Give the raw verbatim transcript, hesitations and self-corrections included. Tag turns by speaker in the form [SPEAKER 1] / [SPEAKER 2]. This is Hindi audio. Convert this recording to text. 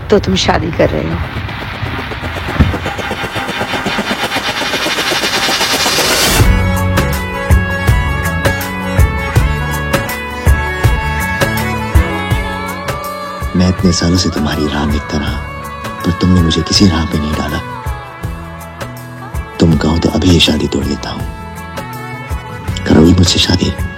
[SPEAKER 1] तो तुम शादी कर रहे हो।
[SPEAKER 2] मैं इतने सालों से तुम्हारी राह देखता रहा, पर तुमने मुझे किसी राह पे नहीं डाला। तुम कहो तो अभी ये शादी तोड़ देता हूं। करोगी मुझसे शादी?